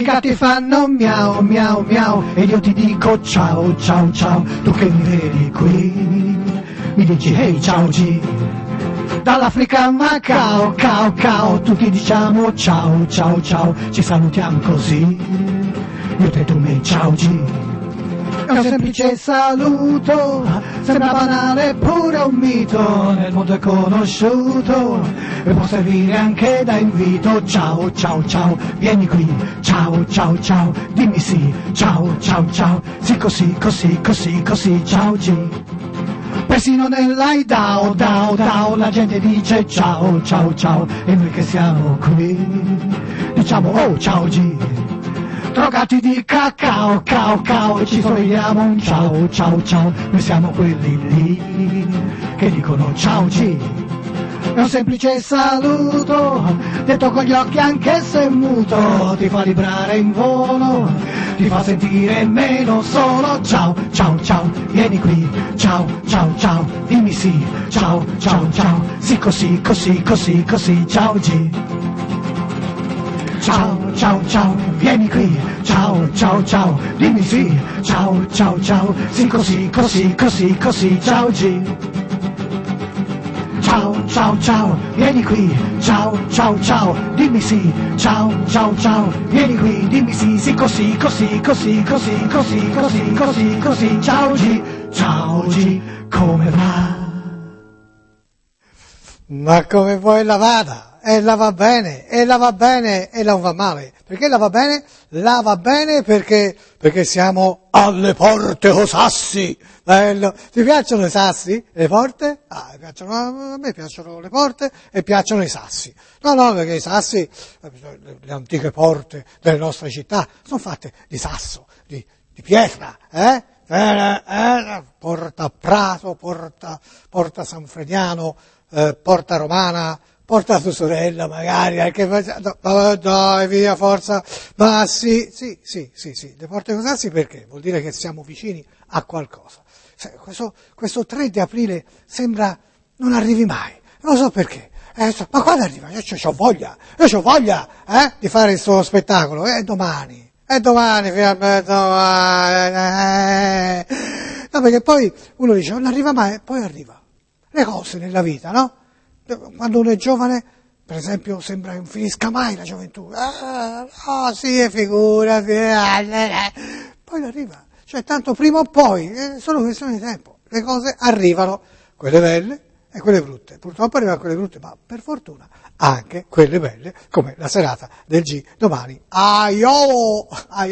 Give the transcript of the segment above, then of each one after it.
I gatti fanno miau miau miau ed io ti dico ciao ciao ciao. Tu che mi vedi qui mi dici hey ciao G. Dall'Africa a Macao, cao cao, tutti diciamo ciao ciao ciao. Ci salutiamo così, io te tu me ciao G. È un semplice saluto, sembra banale eppure un mito, nel mondo è conosciuto e può servire anche da invito. Ciao ciao ciao, vieni qui, ciao ciao ciao, dimmi sì, ciao ciao ciao, sì così così così così, ciao G. Persino nell'Aidao, dao dao, la gente dice ciao ciao ciao e noi che siamo qui diciamo oh ciao G. Drogati di cacao, cao cao, ci sorridiamo un ciao ciao ciao, noi siamo quelli lì che dicono ciao G. È un semplice saluto, detto con gli occhi anche se muto, ti fa vibrare in volo, ti fa sentire meno solo. Ciao ciao ciao, vieni qui, ciao ciao ciao, dimmi sì, ciao ciao ciao, sì così così così così, ciao G. Ciao ciao ciao, vieni qui, ciao ciao ciao, dimmi sì, ciao ciao ciao, sì così così così così, ciao G. Ciao ciao ciao, vieni qui, ciao ciao ciao, dimmi sì, ciao ciao ciao, vieni qui, dimmi sì, sì così così così così così così così così, ciao G. Ciao G, come va? Ma come vuoi la vada? E la va bene, e la va bene, e la va male. Perché la va bene? La va bene perché siamo alle porte o sassi. Bello. Ti piacciono i sassi? Le porte? A me piacciono le porte e piacciono i sassi. No, perché i sassi, le antiche porte delle nostre città, sono fatte di sasso, di pietra, Porta Prato, porta San Frediano, porta Romana, porta tua sorella magari, anche dai via forza, ma sì, le porte con sassi perché? Vuol dire che siamo vicini a qualcosa. Questo 3 di aprile sembra non arrivi mai, non so perché. Ma quando arriva? Io c'ho voglia di fare questo spettacolo, domani, finalmente domani. No, perché poi uno dice non arriva mai, poi arriva. Le cose nella vita, no? Quando uno è giovane, per esempio, sembra che non finisca mai la gioventù. Sì, figurati. Poi arriva. Cioè, tanto prima o poi, è solo questione di tempo. Le cose arrivano, quelle belle e quelle brutte. Purtroppo arrivano quelle brutte, ma per fortuna anche quelle belle, come la serata del G domani. Aiolo!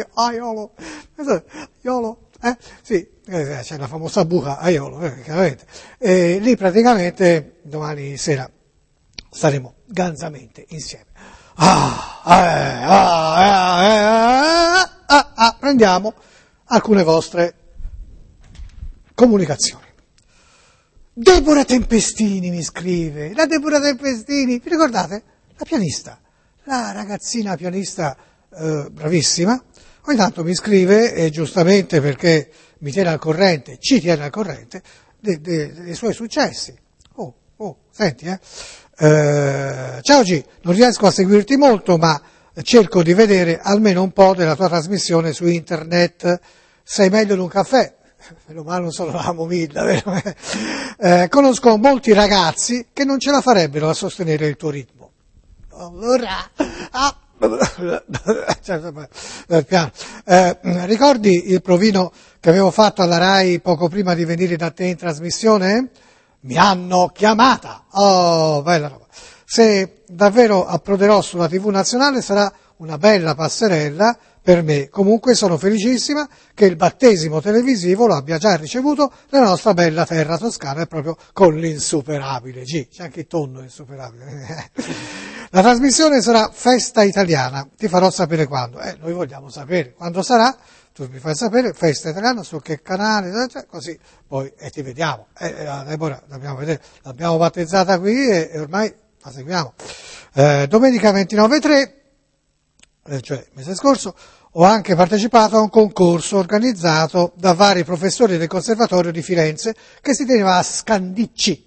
Sì, c'è la famosa buca Aiolo, chiaramente. E lì praticamente domani sera staremo ganzamente insieme. Prendiamo alcune vostre comunicazioni. Deborah Tempestini mi scrive. La Deborah Tempestini, vi ricordate? La pianista, la ragazzina pianista bravissima. Ogni tanto mi scrive, giustamente perché mi tiene al corrente, ci tiene al corrente, dei suoi successi. Senti, ciao G, non riesco a seguirti molto, ma cerco di vedere almeno un po' della tua trasmissione su internet. Sei meglio di un caffè? Meno male non sono la camomilla, vero? Conosco molti ragazzi che non ce la farebbero a sostenere il tuo ritmo. Allora... ricordi il provino che avevo fatto alla Rai poco prima di venire da te in trasmissione? Mi hanno chiamata. Oh, bella roba. Se davvero approderò sulla TV nazionale sarà una bella passerella per me. Comunque sono felicissima che il battesimo televisivo lo abbia già ricevuto nella nostra bella terra toscana, e proprio con l'insuperabile G. C'è anche il tonno insuperabile. La trasmissione sarà Festa Italiana, ti farò sapere quando. Noi vogliamo sapere quando sarà, tu mi fai sapere, Festa Italiana, su che canale, così poi ti vediamo. Deborah, dobbiamo vedere, l'abbiamo battezzata qui e ormai la seguiamo. Domenica 29/3, cioè mese scorso, ho anche partecipato a un concorso organizzato da vari professori del Conservatorio di Firenze che si teneva a Scandicci.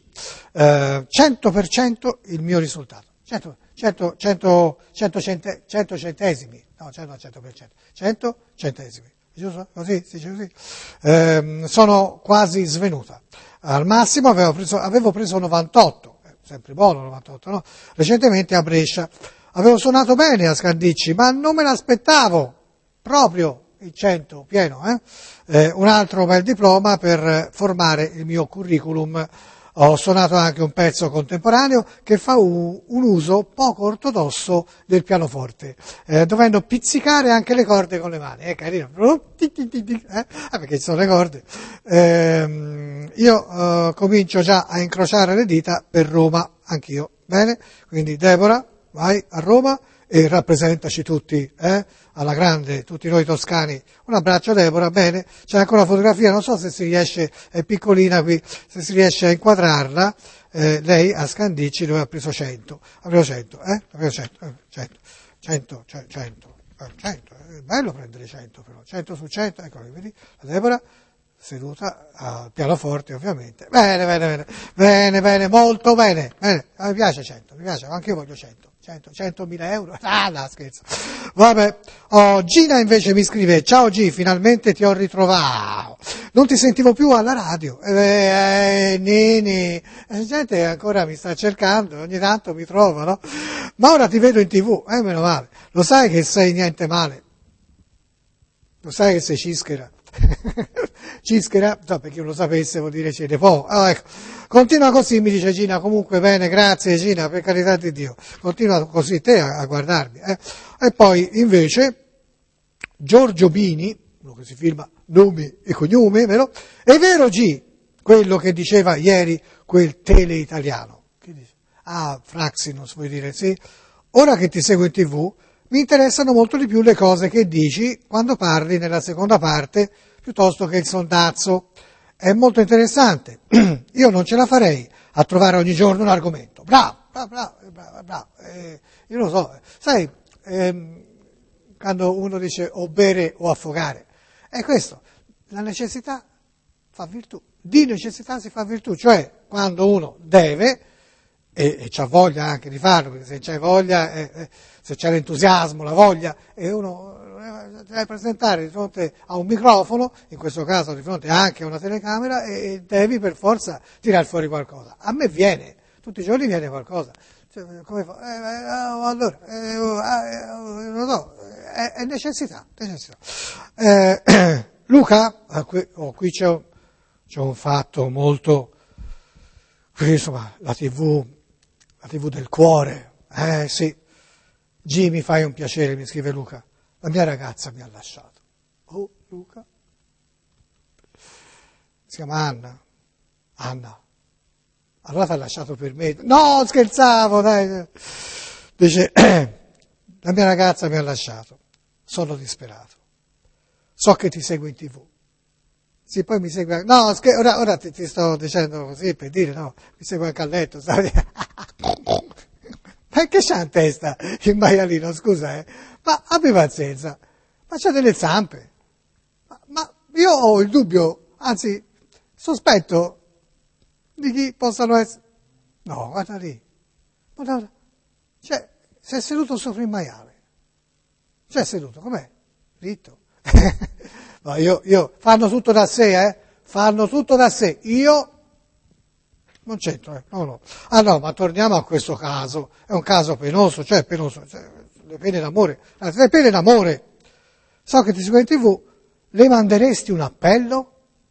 100% il mio risultato. 100 centesimi, no, 100 centesimi, giusto? Così, si dice così. Sono quasi svenuta. Al massimo avevo preso 98, sempre buono 98, no? Recentemente a Brescia. Avevo suonato bene a Scandicci, ma non me l'aspettavo, proprio il 100 pieno, un altro bel diploma per formare il mio curriculum. Ho suonato anche un pezzo contemporaneo che fa un uso poco ortodosso del pianoforte, dovendo pizzicare anche le corde con le mani. È carino, perché ci sono le corde. Io comincio già a incrociare le dita per Roma, anch'io. Bene? Quindi Deborah, vai a Roma e rappresentaci tutti, alla grande, tutti noi toscani. Un abbraccio Deborah, bene, c'è anche una fotografia, non so se si riesce, è piccolina qui, se si riesce a inquadrarla, lei a Scandicci dove ha preso 100, avevo 100, avevo 100, è bello prendere 100 però, 100 su 100, ecco, vedi, la Deborah seduta al pianoforte ovviamente, bene, molto bene, mi piace 100, mi piace, anche io voglio 100.000 euro, no, scherzo. Vabbè, Gina invece mi scrive, ciao G, finalmente ti ho ritrovato, non ti sentivo più alla radio, la gente ancora mi sta cercando, ogni tanto mi trova, no? Ma ora ti vedo in TV, meno male, lo sai che sei niente male, lo sai che sei cischera. Cischera, no, per chi non lo sapesse vuol dire ce ne può. Ecco. Continua così, mi dice Gina, comunque bene, grazie Gina, per carità di Dio, continua così te a guardarmi. E poi invece Giorgio Bini, uno che si firma nomi e cognomi, vero? È vero G, quello che diceva ieri quel tele italiano. Che dice? Fraxinus vuoi dire, sì? Ora che ti seguo in TV, mi interessano molto di più le cose che dici quando parli nella seconda parte piuttosto che il sondazzo. È molto interessante. Io non ce la farei a trovare ogni giorno un argomento. Bravo. Io lo so. Sai, quando uno dice o bere o affogare, è questo. La necessità fa virtù. Di necessità si fa virtù. Cioè, quando uno deve, e c'ha voglia anche di farlo, perché se c'è voglia, se c'è l'entusiasmo, la voglia, e uno deve presentare di fronte a un microfono, in questo caso di fronte anche a una telecamera, e devi per forza tirar fuori qualcosa. A me viene, tutti i giorni viene qualcosa. Cioè, come fa? Allora, non so, è necessità. Luca, qui c'è un fatto molto, insomma, la TV del cuore, sì. G, mi fai un piacere, mi scrive Luca. La mia ragazza mi ha lasciato. Oh, Luca? Si chiama Anna. Allora ti ha lasciato per me. No, scherzavo, dai. Dice, la mia ragazza mi ha lasciato. Sono disperato. So che ti seguo in TV. Sì, poi mi segue. No, ora ti sto dicendo così per dire, no, mi segue anche a letto, sai? Ma che c'ha in testa il maialino, scusa, Ma abbi pazienza, ma c'ha delle zampe. Ma io ho il dubbio, anzi, sospetto di chi possano essere. No, guarda lì. Guarda. Cioè, si è seduto sopra il maiale. Cioè, seduto, com'è? Ritto. No, io, fanno tutto da sé, Fanno tutto da sé. Io non c'entro, no. No, ma torniamo a questo caso. È un caso penoso, cioè, le pene d'amore. Le pene d'amore. So che ti seguo in TV, le manderesti un appello?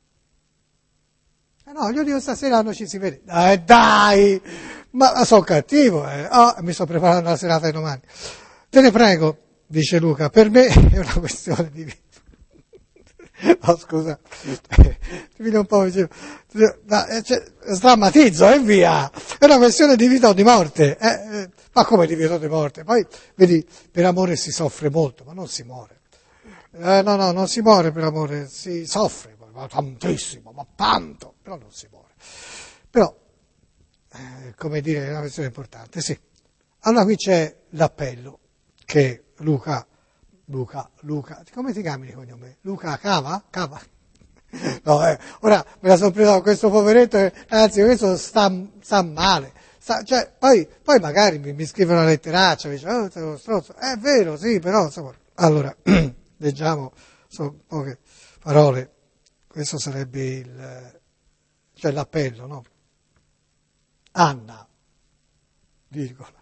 No, io dico stasera non ci si vede. Dai! Ma sono cattivo, mi sto preparando la serata di domani. Te ne prego, dice Luca, per me è una questione di vita. No, scusa, ti viene un po' vicino. Sdrammatizzo e via. È una questione di vita o di morte. Ma come di vita o di morte? Poi, vedi, per amore si soffre molto, ma non si muore. No, non si muore per amore, si soffre, ma tantissimo, ma tanto, però non si muore. Però, come dire, è una questione importante, sì. Allora qui c'è l'appello che Luca, come ti chiami di cognome? Luca Cava? No, ora me la sono presa con questo poveretto, ragazzi, questo sta male. Poi magari mi scrive una letteraccia, mi dice, sei uno stronzo. È vero, sì, però, insomma, Allora, leggiamo, sono poche parole, questo sarebbe l'appello, no? Anna, virgola.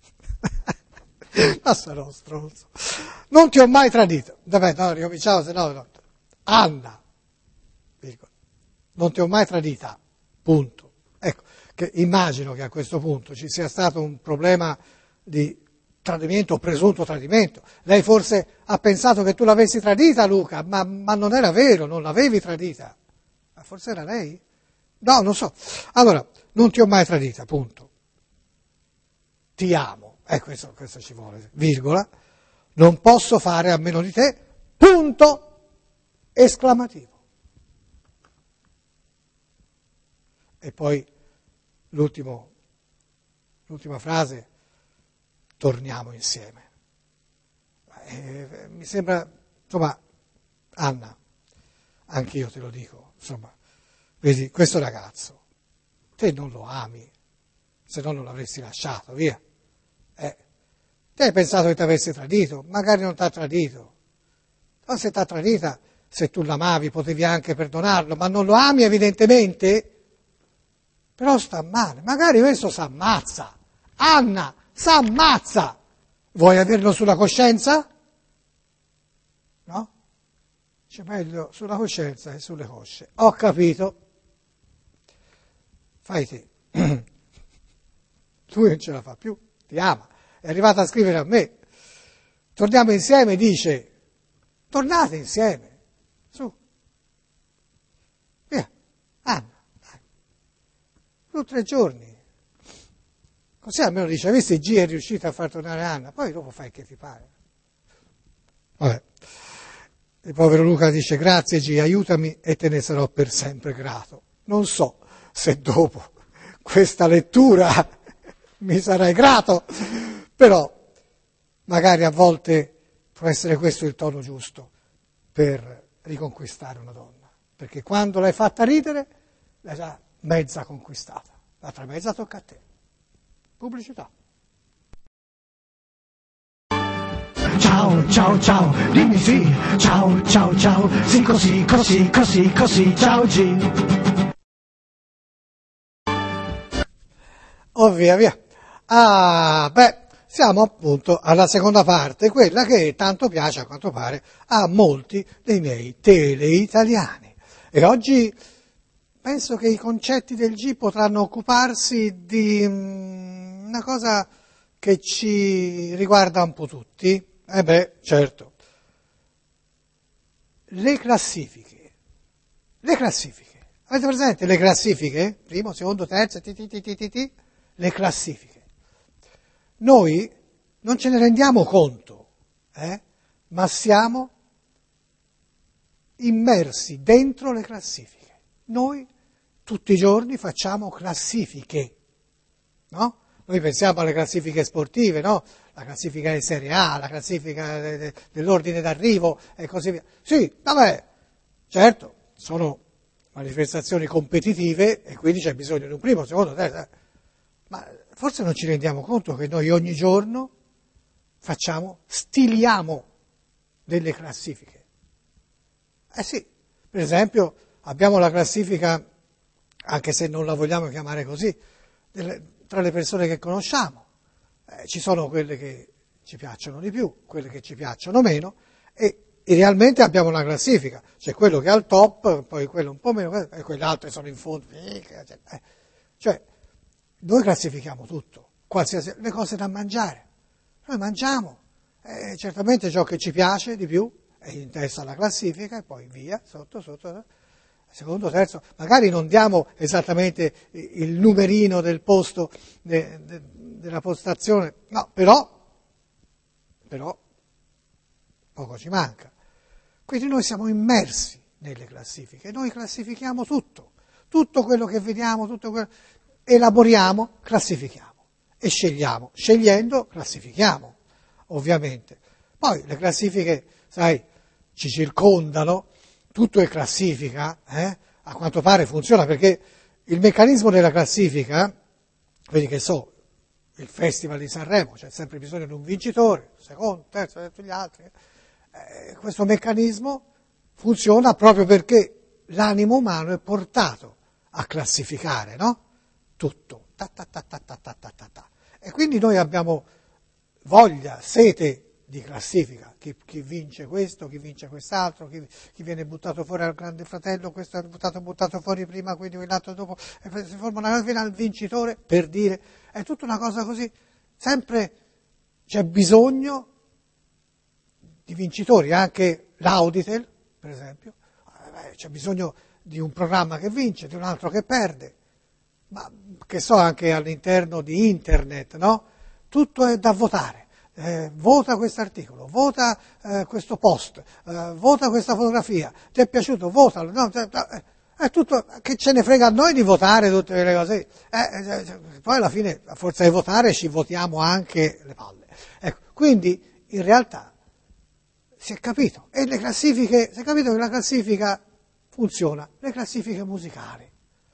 Ma sarò stronzo. Non ti ho mai tradito. Vabbè, no, ricominciamo, se no. Anna, virgola. Non ti ho mai tradita, punto. Ecco, che immagino che a questo punto ci sia stato un problema di tradimento o presunto tradimento. Lei forse ha pensato che tu l'avessi tradita, Luca, ma non era vero, non l'avevi tradita. Ma forse era lei? No, non so. Allora, non ti ho mai tradita, punto. Ti amo. Questo ci vuole, virgola. Non posso fare a meno di te, punto, esclamativo. E poi l'ultima frase, torniamo insieme. Mi sembra, insomma, Anna, anch'io te lo dico, insomma, vedi, questo ragazzo, te non lo ami, se no non l'avresti lasciato, via. Te hai pensato che ti avessi tradito, magari non ti ha tradito. Ma se ti ha tradita, se tu l'amavi potevi anche perdonarlo, ma non lo ami evidentemente, però sta male, magari questo s'ammazza. Anna, s'ammazza! Vuoi averlo sulla coscienza? No? C'è meglio sulla coscienza che sulle cosce. Ho capito. Fai te. Lui non ce la fa più, ti ama. È arrivata a scrivere a me. Torniamo insieme, dice. Tornate insieme. Su. Via. Anna. Dai. 2 o 3 giorni. Così almeno dice, visto G è riuscito a far tornare Anna, poi dopo fai che ti pare. Vabbè. Il povero Luca dice, grazie G, aiutami e te ne sarò per sempre grato. Non so se dopo questa lettura mi sarai grato, però magari a volte può essere questo il tono giusto per riconquistare una donna, perché quando l'hai fatta ridere l'hai già mezza conquistata, l'altra mezza tocca a te. Pubblicità. Ciao, ciao, ciao, dimmi sì, ciao, ciao, ciao, sì così, così, così, così, ciao G. Oh via, via. Siamo appunto alla seconda parte, quella che tanto piace a quanto pare a molti dei miei teleitaliani. E oggi penso che i concetti del G potranno occuparsi di una cosa che ci riguarda un po' tutti. Certo. Le classifiche. Avete presente le classifiche? Primo, secondo, terzo, le classifiche. Noi non ce ne rendiamo conto, ma siamo immersi dentro le classifiche. Noi tutti i giorni facciamo classifiche, no? Noi pensiamo alle classifiche sportive, no? La classifica di Serie A, la classifica dell'ordine d'arrivo e così via. Sì, vabbè, certo, sono manifestazioni competitive e quindi c'è bisogno di un primo, secondo, terzo. Ma forse non ci rendiamo conto che noi ogni giorno stiliamo delle classifiche. Sì, per esempio abbiamo la classifica, anche se non la vogliamo chiamare così, tra le persone che conosciamo. Ci sono quelle che ci piacciono di più, quelle che ci piacciono meno e realmente abbiamo una classifica. C'è quello che è al top, poi quello un po' meno, e quelle altre sono in fondo. Cioè, noi classifichiamo tutto, qualsiasi, le cose da mangiare. Noi mangiamo, certamente ciò che ci piace di più è in testa alla classifica e poi via, sotto, secondo, terzo. Magari non diamo esattamente il numerino del posto della postazione, no, però poco ci manca. Quindi noi siamo immersi nelle classifiche, noi classifichiamo tutto quello che vediamo, tutto quello elaboriamo, classifichiamo e scegliamo, scegliendo classifichiamo, ovviamente. Poi le classifiche, sai, ci circondano, tutto è classifica, a quanto pare funziona perché il meccanismo della classifica, vedi che il Festival di Sanremo, c'è sempre bisogno di un vincitore, secondo, terzo, tutti gli altri, Questo meccanismo funziona proprio perché l'animo umano è portato a classificare, no? Tutto. Ta, ta, ta, ta, ta, ta, ta, ta, ta. E quindi noi abbiamo voglia, sete di classifica, chi vince questo, chi vince quest'altro, chi viene buttato fuori al Grande Fratello, questo è buttato fuori prima, quindi quell'altro dopo, e si forma una fine al vincitore, per dire, è tutta una cosa così, sempre c'è bisogno di vincitori, anche l'Auditel, per esempio, c'è bisogno di un programma che vince, di un altro che perde, ma che so anche all'interno di Internet, no? Tutto è da votare. Vota questo articolo, vota questo post, vota questa fotografia, ti è piaciuto, votalo, no, è tutto, che ce ne frega a noi di votare tutte quelle cose, poi alla fine a forza di votare ci votiamo anche le palle. Ecco, quindi in realtà si è capito, e le classifiche, si è capito che la classifica funziona, le classifiche musicali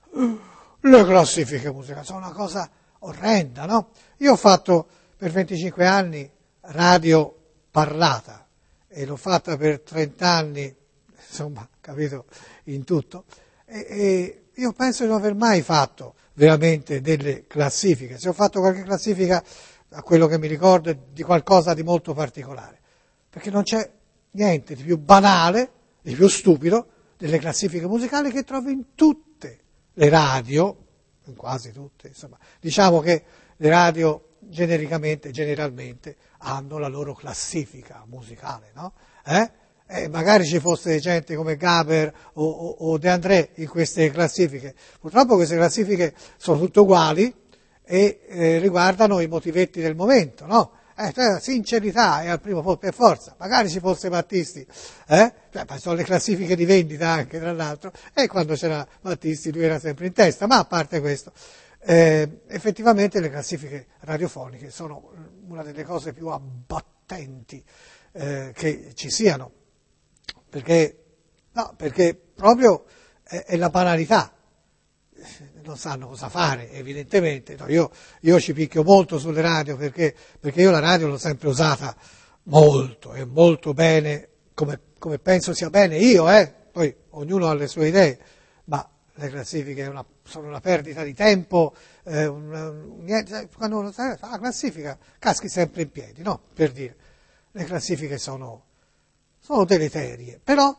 sono una cosa orrenda, no? Io ho fatto per 25 anni radio parlata e l'ho fatta per 30 anni, insomma, capito, in tutto, e io penso di non aver mai fatto veramente delle classifiche. Se ho fatto qualche classifica, a quello che mi ricordo, è di qualcosa di molto particolare, perché non c'è niente di più banale, di più stupido delle classifiche musicali che trovi in tutte le radio, in quasi tutte, insomma, diciamo che le radio generalmente hanno la loro classifica musicale, no? Magari ci fosse gente come Gaber o De André in queste classifiche. Purtroppo queste classifiche sono tutte uguali e riguardano i motivetti del momento, no? Cioè, sincerità è al primo posto per forza. Magari ci fosse Battisti, sono le classifiche di vendita anche, tra l'altro, e quando c'era Battisti lui era sempre in testa, ma a parte questo. Effettivamente le classifiche radiofoniche sono una delle cose più abbattenti che ci siano, perché proprio è la banalità, non sanno cosa fare evidentemente. No, io ci picchio molto sulle radio perché io la radio l'ho sempre usata molto e molto bene, come penso sia bene io, poi ognuno ha le sue idee, ma le classifiche sono una perdita di tempo, quando uno fa la classifica caschi sempre in piedi, no? Per dire, le classifiche sono deleterie, però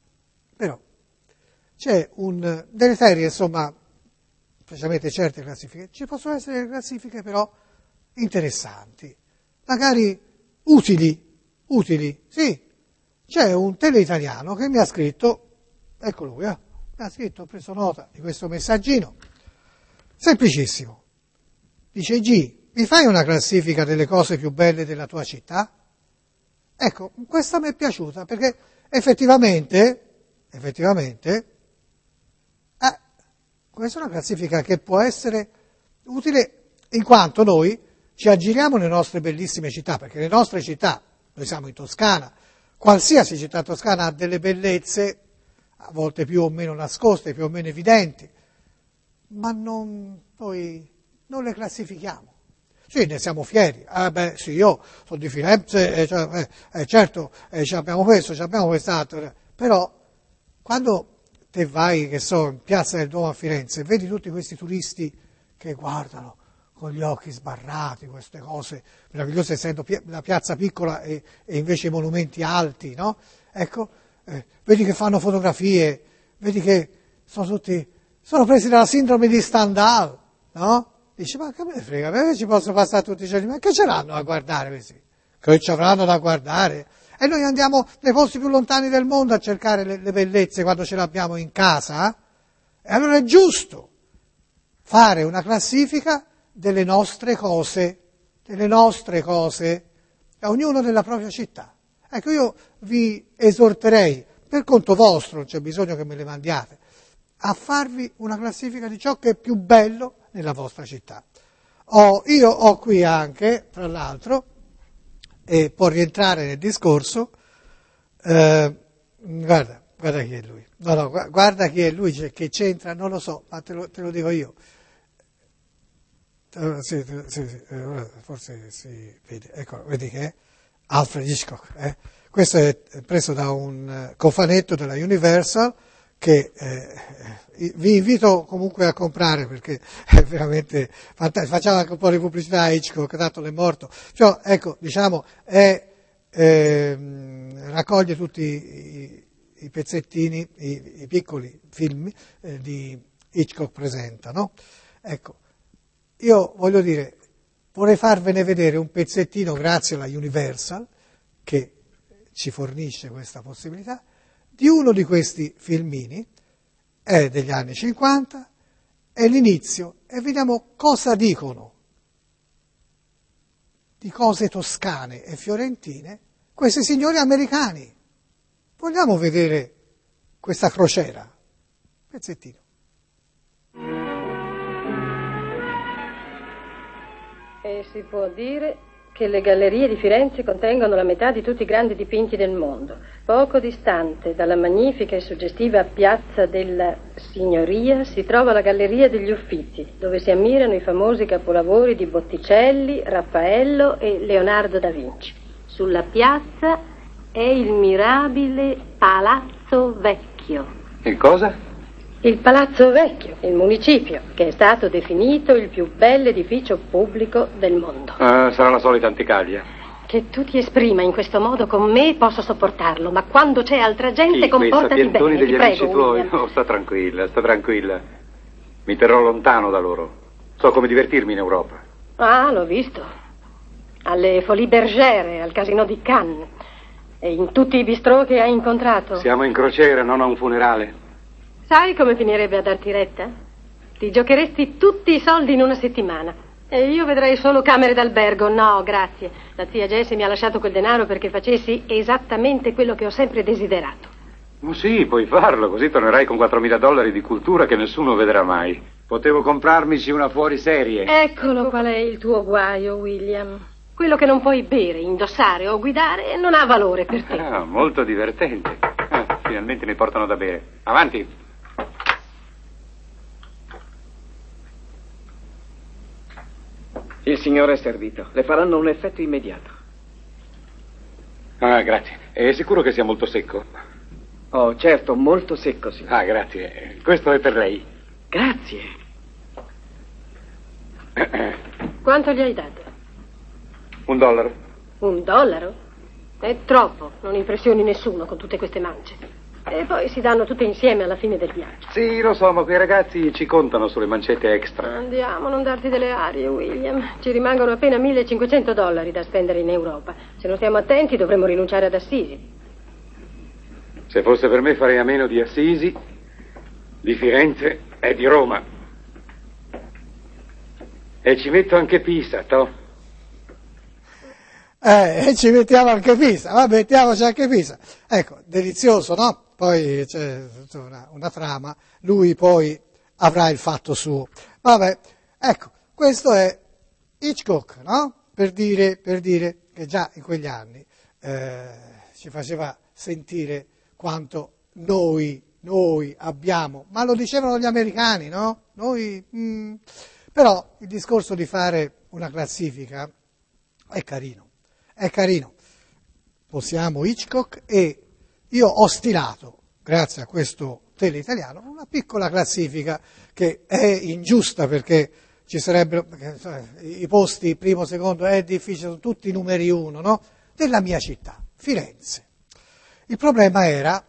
c'è un deleterie, insomma, specialmente certe classifiche, ci possono essere delle classifiche però interessanti, magari utili, sì. C'è un teleitaliano che mi ha scritto, eccolo qui, mi ha scritto, ho preso nota di questo messaggino, semplicissimo. Dice: G, mi fai una classifica delle cose più belle della tua città? Ecco, questa mi è piaciuta perché effettivamente, questa è una classifica che può essere utile in quanto noi ci aggiriamo nelle nostre bellissime città, perché le nostre città, noi siamo in Toscana, qualsiasi città toscana ha delle bellezze, a volte più o meno nascoste, più o meno evidenti, ma noi non le classifichiamo. Sì, ne siamo fieri. Sì, io sono di Firenze, certo, abbiamo questo, abbiamo quest'altro. Però, quando te vai, che so, in Piazza del Duomo a Firenze, e vedi tutti questi turisti che guardano con gli occhi sbarrati queste cose meravigliose, essendo la piazza piccola e invece i monumenti alti, no? Ecco, vedi che fanno fotografie, vedi che sono presi dalla sindrome di Stendhal, no? Dici, ma che me ne frega, perché ci posso passare tutti i giorni? Ma che ce l'hanno a guardare questi? Che ci avranno da guardare? E noi andiamo nei posti più lontani del mondo a cercare le bellezze quando ce l'abbiamo in casa? E allora è giusto fare una classifica delle nostre cose, a ognuno nella propria città. Ecco, io vi esorterei, per conto vostro, non c'è bisogno che me le mandiate, a farvi una classifica di ciò che è più bello nella vostra città. Io ho qui anche, tra l'altro, e può rientrare nel discorso, guarda chi è lui. No, guarda chi è lui, che c'entra, non lo so, ma te lo dico io. Sì, forse si vede, ecco, vedi che è Alfred Hitchcock, Questo è preso da un cofanetto della Universal che vi invito comunque a comprare perché è veramente fantastico. Facciamo anche un po' di pubblicità a Hitchcock, tanto l'è morto. Cioè, ecco, diciamo, raccoglie tutti i pezzettini, i piccoli film di Hitchcock presenta, no? Ecco, io voglio dire, vorrei farvene vedere un pezzettino grazie alla Universal, che ci fornisce questa possibilità, di uno di questi filmini, è degli anni 50, è l'inizio, e vediamo cosa dicono di cose toscane e fiorentine questi signori americani. Vogliamo vedere questa crociera? Pezzettino. E si può dire che le gallerie di Firenze contengono la metà di tutti i grandi dipinti del mondo. Poco distante dalla magnifica e suggestiva piazza della Signoria si trova la Galleria degli Uffizi, dove si ammirano i famosi capolavori di Botticelli, Raffaello e Leonardo da Vinci. Sulla piazza è il mirabile Palazzo Vecchio. Il cosa? Il Palazzo Vecchio, il municipio, che è stato definito il più bello edificio pubblico del mondo. Sarà la solita anticaglia. Che tu ti esprima in questo modo con me posso sopportarlo, ma quando c'è altra gente comportati bene, degli ti amici prego, tuoi? William. Oh, sta tranquilla. Mi terrò lontano da loro. So come divertirmi in Europa. Ah, l'ho visto. Alle Folies Bergère, al Casino di Cannes e in tutti i bistrò che hai incontrato. Siamo in crociera, non a un funerale. Sai come finirebbe a darti retta? Ti giocheresti tutti i soldi in una settimana. E io vedrei solo camere d'albergo. No, grazie. La zia Jessie mi ha lasciato quel denaro perché facessi esattamente quello che ho sempre desiderato. Ma sì, puoi farlo, così tornerai con $4.000 di cultura che nessuno vedrà mai. Potevo comprarmici una fuoriserie. Eccolo qual è il tuo guaio, William. Quello che non puoi bere, indossare o guidare non ha valore per te. Ah, molto divertente. Finalmente mi portano da bere. Avanti. Il signore è servito. Le faranno un effetto immediato. Ah, grazie. È sicuro che sia molto secco? Oh, certo, molto secco, signore. Ah, grazie. Questo è per lei. Grazie. Quanto gli hai dato? $1. $1? È troppo, non impressioni nessuno con tutte queste mance. E poi si danno tutte insieme alla fine del viaggio. Sì, lo so, ma quei ragazzi ci contano sulle mancette extra. Andiamo, non darti delle arie, William. Ci rimangono appena $1.500 da spendere in Europa. Se non stiamo attenti dovremmo rinunciare ad Assisi. Se fosse per me farei a meno di Assisi, di Firenze e di Roma. E ci metto anche Pisa, toh. E ci mettiamo anche Pisa, vabbè, mettiamoci anche Pisa. Ecco, delizioso, no? Poi c'è una trama, lui poi avrà il fatto suo. Vabbè, ecco, questo è Hitchcock, no? Per dire che già in quegli anni ci faceva sentire quanto noi abbiamo, ma lo dicevano gli americani, no? Però il discorso di fare una classifica è carino. Possiamo Hitchcock e io ho stilato, grazie a questo tele italiano, una piccola classifica che è ingiusta perché ci sarebbero, i posti primo, secondo, è difficile, sono tutti numeri uno, no? Della mia città, Firenze. Il problema era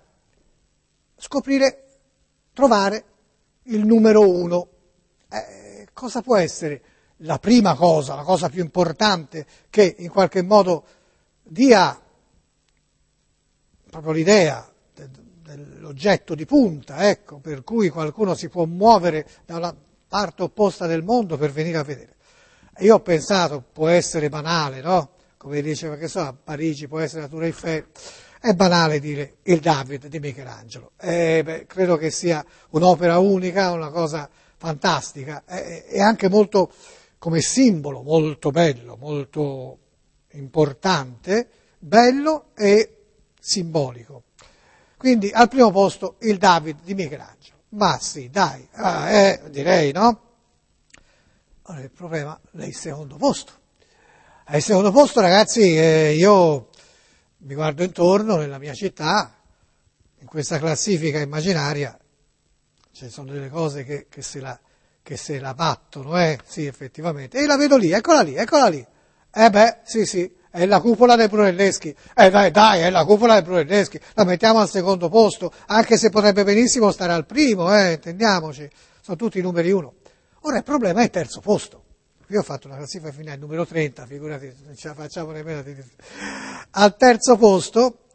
trovare il numero uno. Cosa può essere la prima cosa, la cosa più importante che in qualche modo dia proprio l'idea dell'oggetto di punta, ecco, per cui qualcuno si può muovere da una parte opposta del mondo per venire a vedere. E io ho pensato, può essere banale, no? Come diceva, che so, a Parigi può essere la Tour Eiffel, è banale dire il David di Michelangelo. Credo che sia un'opera unica, una cosa fantastica, e anche molto come simbolo, molto bello, molto importante, bello e simbolico. Quindi al primo posto il David di Michelangelo. Ma sì, dai, direi, no? Allora il problema è il secondo posto. Al secondo posto, ragazzi, io mi guardo intorno nella mia città, in questa classifica immaginaria, ci sono delle cose che se la battono, sì, effettivamente. E la vedo lì, eccola lì. Sì, è la cupola dei Brunelleschi. Dai, è la cupola dei Brunelleschi. La mettiamo al secondo posto, anche se potrebbe benissimo stare al primo, intendiamoci. Sono tutti i numeri 1. Ora il problema è il terzo posto. Io ho fatto una classifica finale, il numero 30, figurati, non ce la facciamo nemmeno. Al terzo posto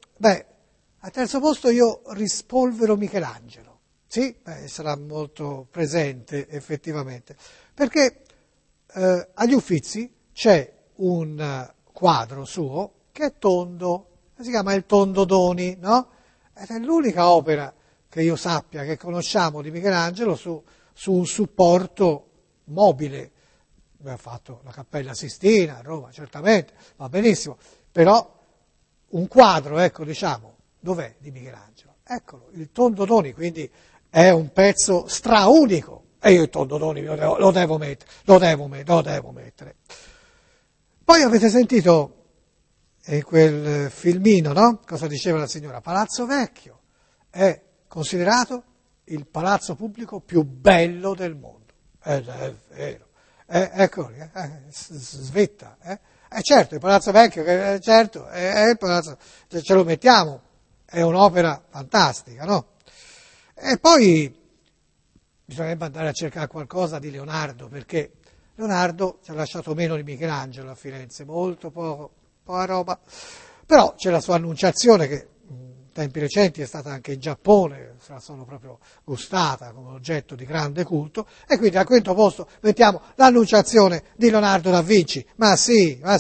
io rispolvero Michelangelo. Sì, sarà molto presente effettivamente, perché agli Uffizi c'è un quadro suo che è tondo, si chiama il Tondodoni, no? Ed è l'unica opera che io sappia, che conosciamo di Michelangelo su un supporto mobile. Abbiamo fatto la Cappella Sistina a Roma, certamente, va benissimo, però un quadro, dov'è di Michelangelo? Eccolo, il Tondodoni, quindi è un pezzo straunico, e io il Tondodoni lo devo mettere. Poi avete sentito in quel filmino, no? Cosa diceva la signora? Palazzo Vecchio è considerato il palazzo pubblico più bello del mondo. È vero. Ecco, svetta. Certo, il Palazzo Vecchio, certo, è il palazzo, ce lo mettiamo, è un'opera fantastica, no? E poi bisognerebbe andare a cercare qualcosa di Leonardo, perché Leonardo ci ha lasciato meno di Michelangelo a Firenze, molto poca roba, però c'è la sua Annunciazione che in tempi recenti è stata anche in Giappone, se la sono proprio gustata come oggetto di grande culto, e quindi al quinto posto mettiamo l'Annunciazione di Leonardo da Vinci, ma sì, ma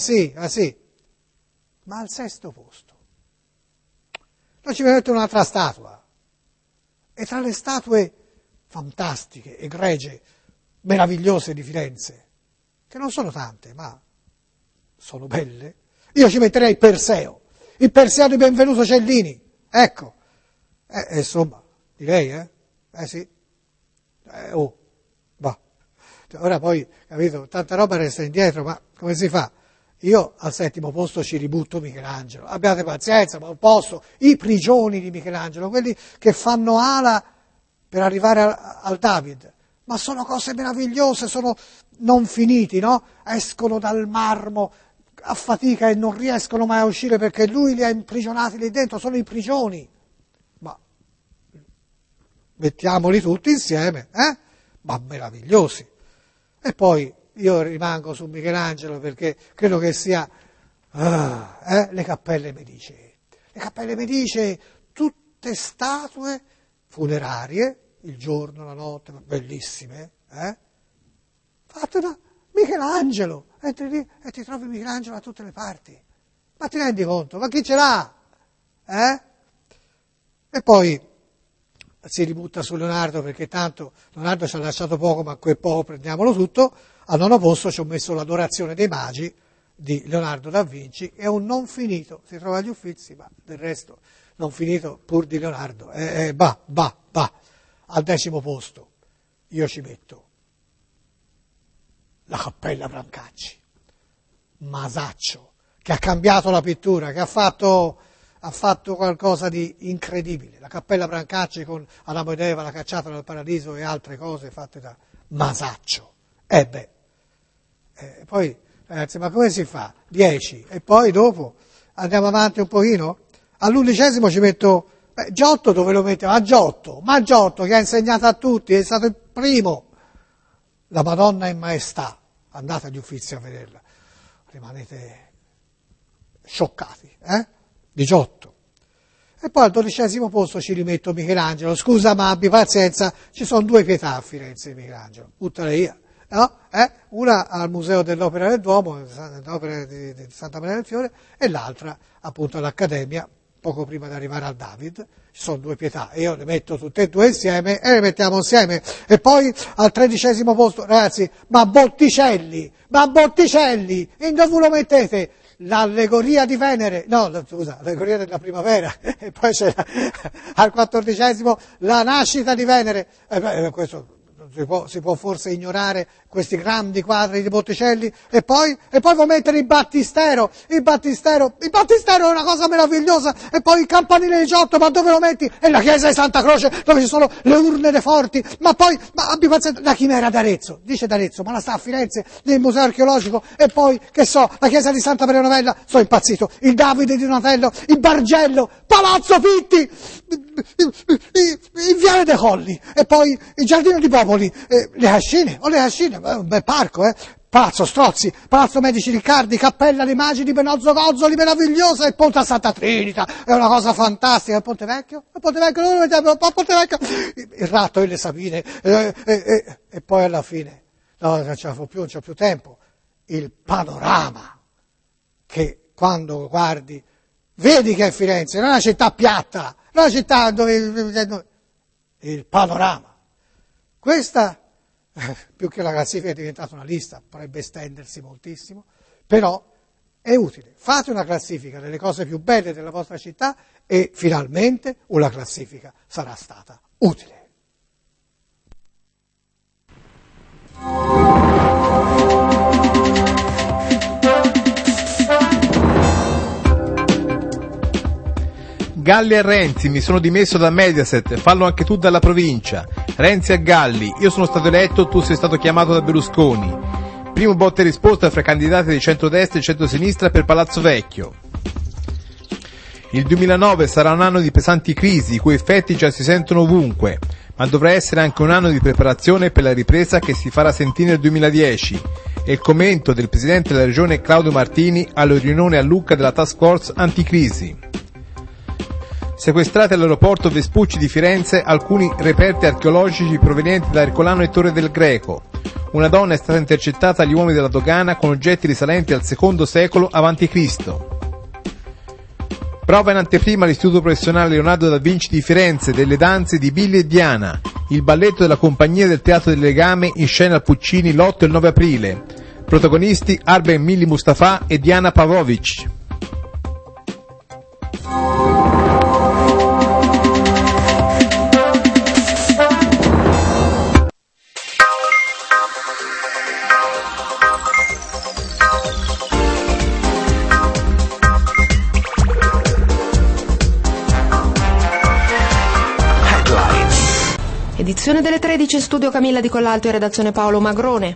al sesto posto noi ci mettiamo un'altra statua, e tra le statue fantastiche, egregie, meravigliose di Firenze, che non sono tante, ma sono belle, io ci metterei il Perseo di Benvenuto Cellini, ecco, insomma, direi, sì, va. Ora poi, capito, tanta roba resta indietro, ma come si fa? Io al settimo posto ci ributto Michelangelo, abbiate pazienza, ma posso, i prigioni di Michelangelo, quelli che fanno ala per arrivare al David, ma sono cose meravigliose, sono non finiti, no? Escono dal marmo a fatica e non riescono mai a uscire perché lui li ha imprigionati lì dentro, sono i prigioni. Ma mettiamoli tutti insieme, ma meravigliosi. E poi io rimango su Michelangelo perché credo che sia le Cappelle Medicee. Le Cappelle Medicee, tutte statue funerarie, il giorno, la notte, bellissime, fatte da Michelangelo, entri lì e ti trovi Michelangelo da tutte le parti. Ma ti rendi conto? Ma chi ce l'ha? E poi si ributta su Leonardo perché tanto Leonardo ci ha lasciato poco, ma quel poco prendiamolo tutto. Al nono posto ci ho messo l'Adorazione dei Magi di Leonardo da Vinci, è un non finito, si trova agli Uffizi, ma del resto non finito pur di Leonardo. Va. Al decimo posto io ci metto la Cappella Brancacci, Masaccio, che ha cambiato la pittura, che ha fatto qualcosa di incredibile. La Cappella Brancacci con Adamo ed Eva, la cacciata dal paradiso e altre cose fatte da Masaccio. Poi, ragazzi, ma come si fa? 10. E poi dopo andiamo avanti un pochino? All'11° ci metto Giotto, dove lo mettiamo? Ma Giotto che ha insegnato a tutti, è stato il primo. La Madonna in Maestà, andate agli Uffizi a vederla, rimanete scioccati, di Giotto. E poi al 12° posto ci rimetto Michelangelo. Scusa, ma abbi pazienza, ci sono 2 pietà a Firenze di Michelangelo, buttale via. No? Una al Museo dell'Opera del Duomo, l'opera di Santa Maria del Fiore, e l'altra appunto all'Accademia, poco prima di arrivare al David. Ci sono 2 pietà e io le metto tutte e 2 insieme e le mettiamo insieme. E poi al 13° posto, ragazzi, ma Botticelli, in dove lo mettete? L'allegoria di Venere, l'allegoria della primavera, e poi c'è al 14° la nascita di Venere, questo si può forse ignorare questi grandi quadri di Botticelli, e poi vuoi mettere il battistero è una cosa meravigliosa, e poi il campanile di Giotto, ma dove lo metti? E la chiesa di Santa Croce, dove ci sono le urne dei forti, ma abbi pazienza, la chimera d'Arezzo, dice d'Arezzo, ma la sta a Firenze, nel museo archeologico, e poi, che so, la chiesa di Santa Maria Novella, sto impazzito, il Davide di Donatello, il Bargello, Palazzo Pitti, il Viale dei Colli, e poi il Giardino di Popoli, le Cascine, un bel parco, Palazzo Strozzi, Palazzo Medici Riccardi, Cappella dei Magi di Benozzo Gozzoli, meravigliosa, e Ponte a Santa Trinita, è una cosa fantastica, il Ponte Vecchio, il Ratto e le Sabine, e poi alla fine, no, non c'è più tempo, il panorama, che quando guardi, vedi che è Firenze, non è una città piatta, non è una città dove il panorama. Questa, più che la classifica, è diventata una lista, potrebbe estendersi moltissimo, però è utile. Fate una classifica delle cose più belle della vostra città e finalmente una classifica sarà stata utile. Galli a Renzi, mi sono dimesso da Mediaset, fallo anche tu dalla provincia. Renzi a Galli, io sono stato eletto, tu sei stato chiamato da Berlusconi. Primo botta e risposta fra candidati di centrodestra e centrosinistra per Palazzo Vecchio. Il 2009 sarà un anno di pesanti crisi, i cui effetti già si sentono ovunque, ma dovrà essere anche un anno di preparazione per la ripresa che si farà sentire nel 2010. È il commento del presidente della regione Claudio Martini alla riunione a Lucca della Task Force Anticrisi. Sequestrati all'aeroporto Vespucci di Firenze alcuni reperti archeologici provenienti da Ercolano e Torre del Greco. Una donna è stata intercettata agli uomini della dogana con oggetti risalenti al II secolo a.C. Prova in anteprima all'Istituto Professionale Leonardo da Vinci di Firenze delle danze di Billy e Diana, il balletto della compagnia del Teatro del Legame in scena al Puccini l'8 e il 9 aprile. Protagonisti Arben Milli Mustafa e Diana Pavlovic. Edizione delle 13, studio Camilla Di Collalto e redazione Paolo Magrone.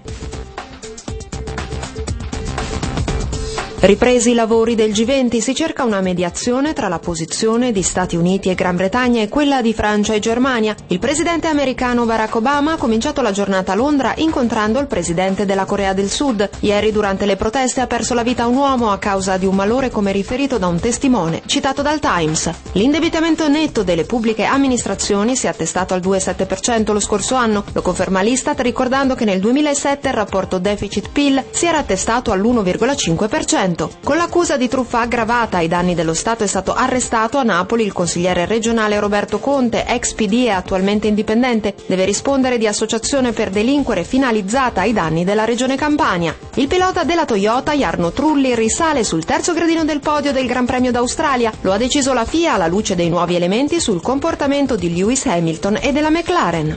Ripresi i lavori del G20, si cerca una mediazione tra la posizione di Stati Uniti e Gran Bretagna e quella di Francia e Germania. Il presidente americano Barack Obama ha cominciato la giornata a Londra incontrando il presidente della Corea del Sud. Ieri, durante le proteste, ha perso la vita un uomo a causa di un malore, come riferito da un testimone citato dal Times. L'indebitamento netto delle pubbliche amministrazioni si è attestato al 2,7% lo scorso anno. Lo conferma l'Istat, ricordando che nel 2007 il rapporto deficit-PIL si era attestato all'1,5%. Con l'accusa di truffa aggravata ai danni dello Stato è stato arrestato a Napoli il consigliere regionale Roberto Conte, ex PD e attualmente indipendente. Deve rispondere di associazione per delinquere finalizzata ai danni della regione Campania. Il pilota della Toyota, Jarno Trulli, risale sul terzo gradino del podio del Gran Premio d'Australia. Lo ha deciso la FIA alla luce dei nuovi elementi sul comportamento di Lewis Hamilton e della McLaren.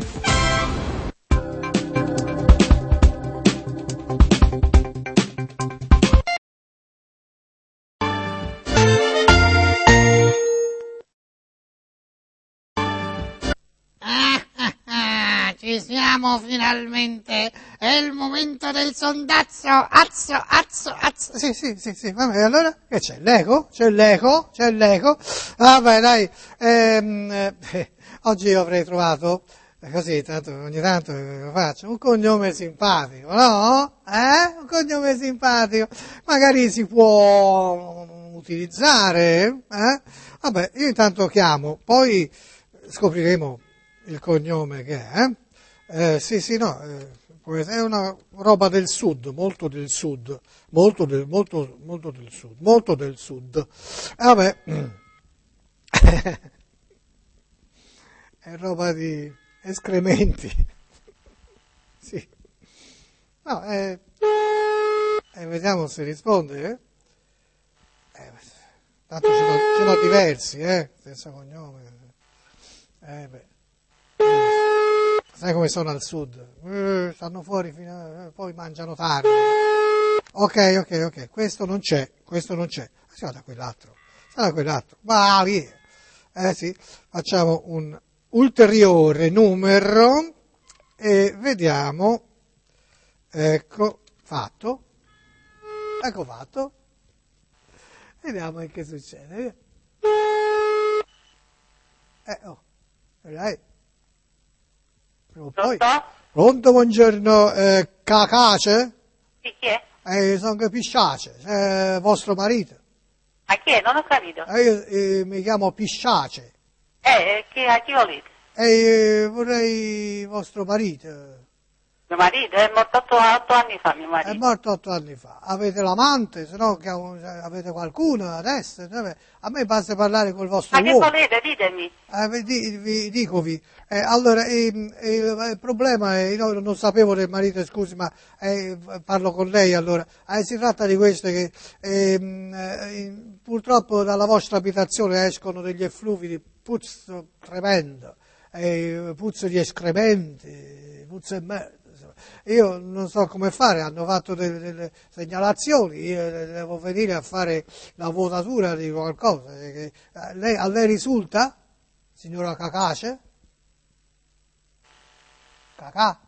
Ci siamo finalmente, è il momento del sondazzo, azzo. Sì, vabbè, allora, che c'è? L'eco? C'è l'eco? Vabbè, dai, oggi avrei trovato, così, tanto, ogni tanto lo faccio, un cognome simpatico, no? Un cognome simpatico, magari si può utilizzare, Vabbè, io intanto chiamo, poi scopriremo il cognome che è, è una roba del sud, molto del sud. Vabbè, è roba di escrementi. Sì. No, vediamo se risponde, tanto ce n'ho diversi, stesso cognome. Sai come sono al sud? Stanno fuori poi mangiano tardi. Ok, questo non c'è. Si va da quell'altro. Va via. Sì, facciamo un ulteriore numero e vediamo. Ecco fatto. Vediamo che succede. Dai. Poi. Pronto, buongiorno, Cacace? Sì, chi è? Sono che Pisciace, vostro marito. Ma chi è? Non ho capito. Io mi chiamo Pisciace. A chi volete? Vorrei vostro marito. Mio marito è morto 8 anni fa, mio marito. È morto 8 anni fa. Avete l'amante? Se no avete qualcuno adesso? A me basta parlare col vostro uomo. Ma che volete? Ditemi. Dicovi. Allora, il problema è, io non sapevo del marito, scusi, ma parlo con lei allora. Si tratta di questo che purtroppo dalla vostra abitazione escono degli effluvi di puzzo tremendo, puzzo di escrementi, puzzo e merda. Io non so come fare, hanno fatto delle segnalazioni, io devo venire a fare la votatura di qualcosa. A lei risulta, signora Cacace? Cacà?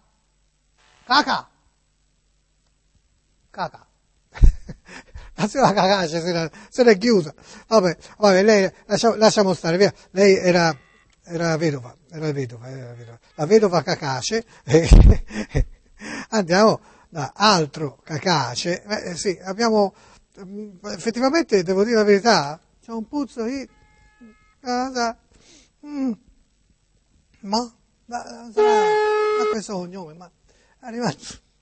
La signora Cacace se n'è chiusa. Vabbè, lei, lasciamo stare, via. Lei era vedova. La vedova Cacace. Andiamo da altro Cacace. Sì, abbiamo, effettivamente, devo dire la verità, c'è un puzzo di casa. Ma questo cognome, ma è arrivato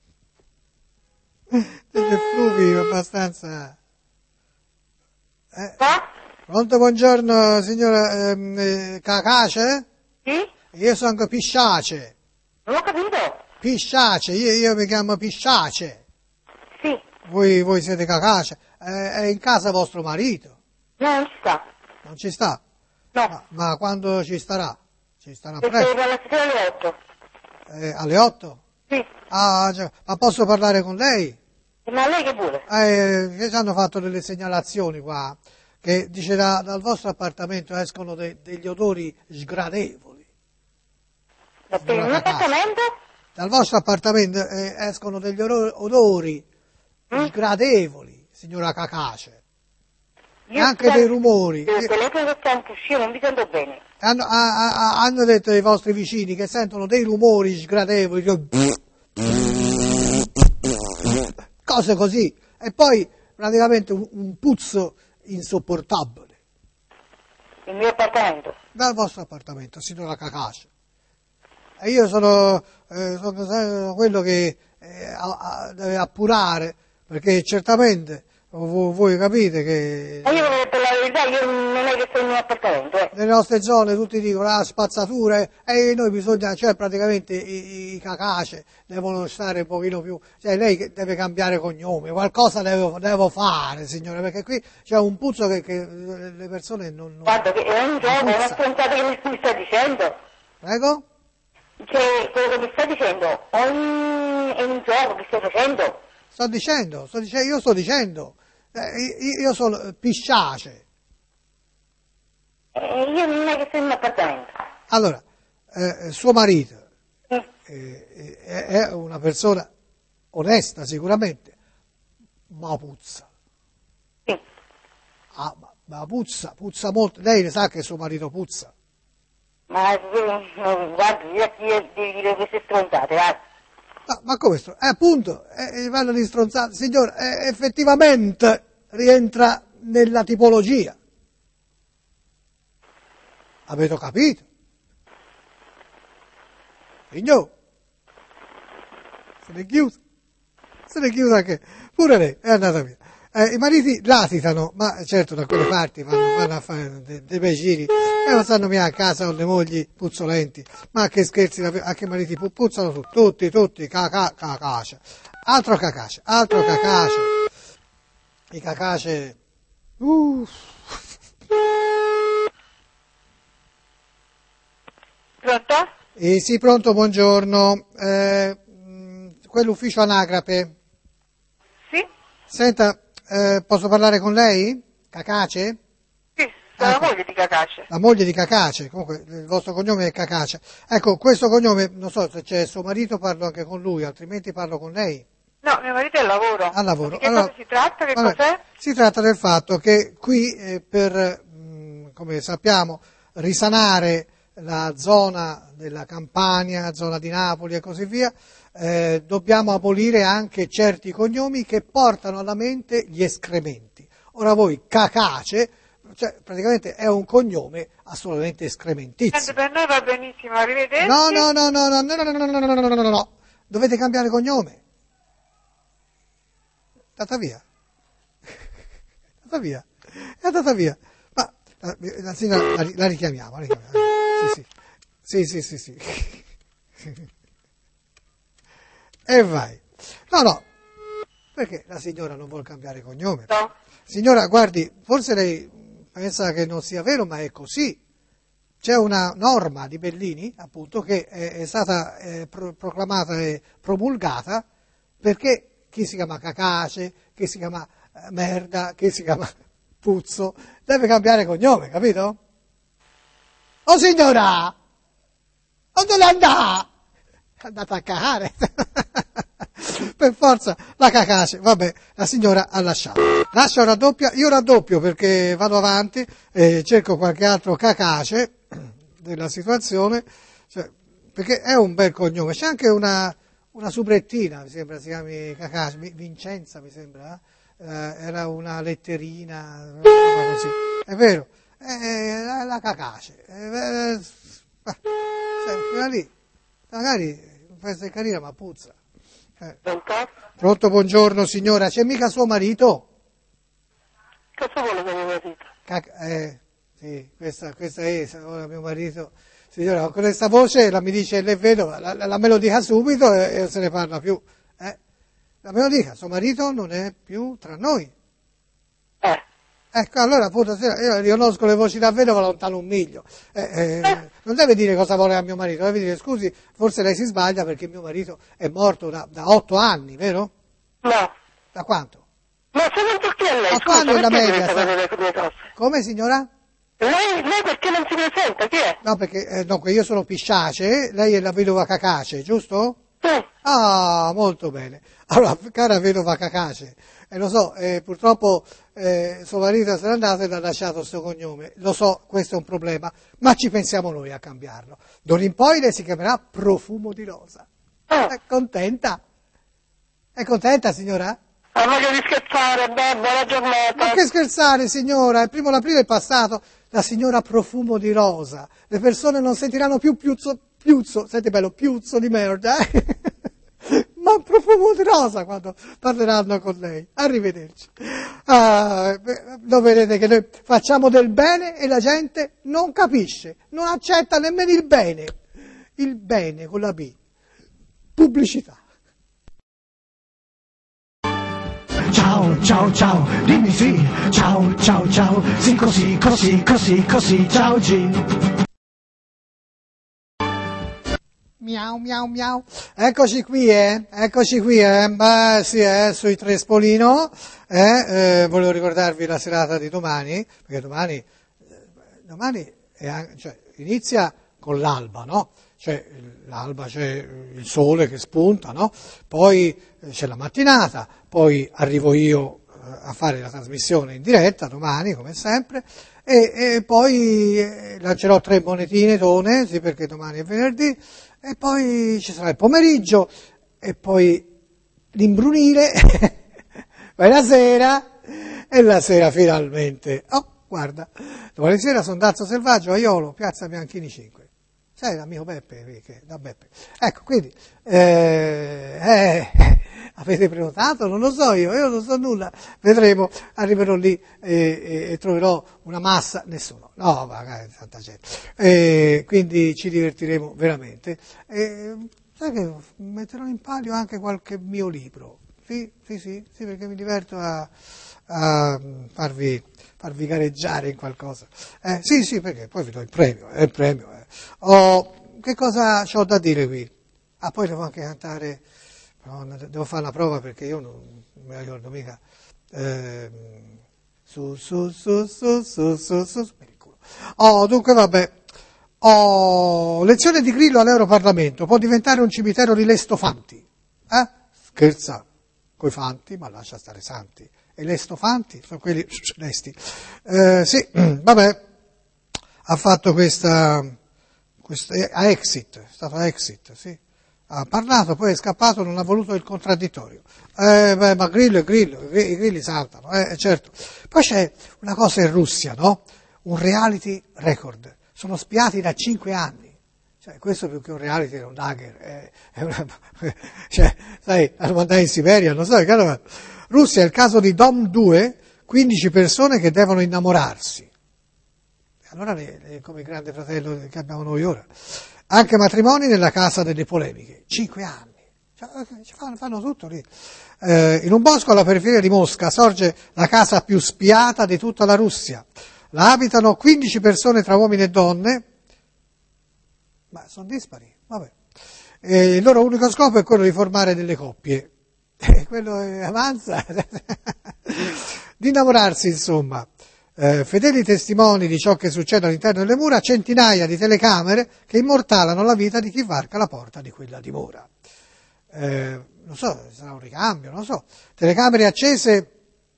degli effluvi abbastanza. Pronto, buongiorno signora Cacace? Sì? Io sono Pisciace. Non ho capito. Pisciace, io mi chiamo Pisciace. Sì. Voi siete Cacace. È in casa vostro marito? No, non ci sta. Non ci sta? No. Ma quando ci starà? Ci starà Perché presto? alla sera alle 8. Alle 8? Sì. Ma posso parlare con lei? Ma lei che vuole? Che ci hanno fatto delle segnalazioni qua, che dice dal vostro appartamento escono degli odori sgradevoli. Per un appartamento? Dal vostro appartamento escono degli odori sgradevoli, signora Cacace. E anche dei rumori. Il telefono che sta anche uscendo, non vi sento bene. Hanno detto ai vostri vicini che sentono dei rumori sgradevoli, cose così, e poi praticamente un puzzo insopportabile. Il mio appartamento? Dal vostro appartamento, signora Cacace. E io sono quello che deve appurare, perché certamente voi capite che Ma io per la verità io non è che sto in un appartamento. nelle nostre zone tutti dicono spazzature, e noi bisogna, cioè praticamente i Cacace devono stare un pochino più, cioè lei deve cambiare cognome, qualcosa devo fare, signore, perché qui c'è un puzzo che le persone non Guarda, che è un gioco, è una stronzata che mi sta dicendo. Prego? Che quello che mi sta dicendo è un gioco che stai facendo. Io sto dicendo, io sono Pisciace. Io non è che sto in un appartamento. Allora, suo marito è una persona onesta sicuramente, ma puzza. Sì. Ma puzza molto. Lei ne sa che suo marito puzza? Ma guarda, devi dire queste stronzate, guarda. Ma come appunto, vanno di stronzate, signore, effettivamente rientra nella tipologia. Avete capito? Signor, se n'è chiusa anche, pure lei, è andata via. I mariti latitano, ma certo da quelle parti vanno a fare dei bei giri e non stanno mica a casa con le mogli puzzolenti, ma che scherzi, anche i mariti puzzano tutti, Cacace. Altro Cacace. I Cacace. Pronto? Sì, pronto, buongiorno. Quell'ufficio anagrafe. Sì? Senta, posso parlare con lei? Cacace? Sì, sono la moglie di Cacace. La moglie di Cacace, comunque il vostro cognome è Cacace. Ecco, questo cognome, non so se c'è suo marito, parlo anche con lui, altrimenti parlo con lei. No, mio marito è al lavoro. Al lavoro. Di che cosa si tratta? Che cos'è? Si tratta del fatto che qui per, come sappiamo, risanare la zona della Campania, zona di Napoli e così via, dobbiamo abolire anche certi cognomi che portano alla mente gli escrementi. Ora voi, Cacace, cioè praticamente è un cognome assolutamente escrementizio. Per noi va benissimo, arrivederci. No. Dovete cambiare cognome. È andata via. Ma la signora la richiamiamo. Sì. E vai. No, perché la signora non vuole cambiare cognome. No. Signora, guardi, forse lei pensa che non sia vero, ma è così. C'è una norma di Bellini, appunto, che è stata proclamata e promulgata perché chi si chiama Cacace, chi si chiama Merda, chi si chiama Puzzo, deve cambiare cognome, capito? Oh signora! Dove andà? È andata a cagare. Per forza, la Cacace, vabbè, la signora ha lasciato. Lascia raddoppia, io raddoppio perché vado avanti e cerco qualche altro Cacace della situazione, cioè, perché è un bel cognome. C'è anche una subrettina, mi sembra, si chiami Cacace, Vincenza mi sembra, era una letterina, così. È vero, la Cacace. Quella lì, magari può essere carina ma puzza. Pronto, buongiorno signora, c'è mica suo marito? Cosa vuole da mio marito? Sì, questa è ora mio marito. Signora, con questa voce mi dice lei vedova, la me lo dica subito e non se ne parla più. La me lo dica, suo marito non è più tra noi. Ecco, allora appunto, io riconosco le voci da vedova lontano un miglio. Non deve dire cosa vuole a mio marito, deve dire scusi, forse lei si sbaglia perché mio marito è morto da 8 anni, vero? No. Da quanto? Ma sono tutti a lei. 8 anni è la media. Come signora? Lei perché non si presenta? Chi è? No, perché dunque io sono Pisciace, lei è la vedova Cacace, giusto? Sì. Ah, molto bene. Allora, cara vedova Cacace, lo so, purtroppo suo marito se n'è andato e l'ha lasciato questo cognome. Lo so, questo è un problema, ma ci pensiamo noi a cambiarlo. D'ora in poi lei si chiamerà Profumo di Rosa. È contenta? È contenta, signora? Ha voglia di scherzare, buona giornata. Ma che scherzare, signora? Il 1° aprile è passato, la signora Profumo di Rosa. Le persone non sentiranno più piuzzo, senti bello, piuzzo di merda, ma Profumo di Rosa quando parleranno con lei. Arrivederci. Lo vedete che noi facciamo del bene e la gente non capisce, non accetta nemmeno il bene con la B. Pubblicità. Ciao, dimmi sì, ciao, sì così, ciao G. Miau. Eccoci qui, Beh, sì, sui Trespolino, volevo ricordarvi la serata di domani, perché domani inizia con l'alba, no? Cioè, l'alba c'è il sole che spunta, no? Poi c'è la mattinata, poi arrivo io a fare la trasmissione in diretta domani, come sempre, e poi lancerò 3 monetine tone, sì, perché domani è venerdì, e poi ci sarà il pomeriggio, e poi l'imbrunire, poi la sera, e la sera finalmente. Oh, guarda, domani sera Sondazzo Selvaggio, Aiolo, Piazza Bianchini 5. Sai, l'amico Beppe, da Beppe. Ecco, quindi, avete prenotato? Non lo so io non so nulla. Vedremo, arriverò lì e troverò una massa, nessuno. No, magari tanta gente. Quindi ci divertiremo veramente. Sai che metterò in palio anche qualche mio libro. Sì, perché mi diverto a farvi gareggiare in qualcosa. Sì, perché poi vi do il premio, Che che cosa c'ho da dire qui? Ah, poi devo anche cantare, no, devo fare una prova perché io non mi ricordo mica. Su, per il culo. Dunque vabbè. Lezione di Grillo all'Europarlamento, può diventare un cimitero di lestofanti. Scherza coi fanti, ma lascia stare santi. E lestofanti sono quelli lesti. Sì, vabbè, ha fatto questa a Exit, è stato a Exit, sì. Ha parlato, poi è scappato, non ha voluto il contraddittorio. Ma Grillo è Grillo, i grilli saltano, certo. Poi c'è una cosa in Russia, no? Un reality record. Sono spiati da 5 anni. Cioè, questo più che un reality è un lager. Cioè, sai, la mandare in Siberia, non so. Russia è il caso di Dom 2, 15 persone che devono innamorarsi. Allora, come il Grande Fratello che abbiamo noi ora. Anche matrimoni nella casa delle polemiche. 5 anni. Cioè, fanno tutto lì. In un bosco alla periferia di Mosca sorge la casa più spiata di tutta la Russia. La abitano 15 persone tra uomini e donne, ma sono dispari, vabbè. Il loro unico scopo è quello di formare delle coppie. Quello avanza. Di innamorarsi, insomma. Fedeli testimoni di ciò che succede all'interno delle mura, centinaia di telecamere che immortalano la vita di chi varca la porta di quella dimora. Non so, sarà un ricambio, non so. Telecamere accese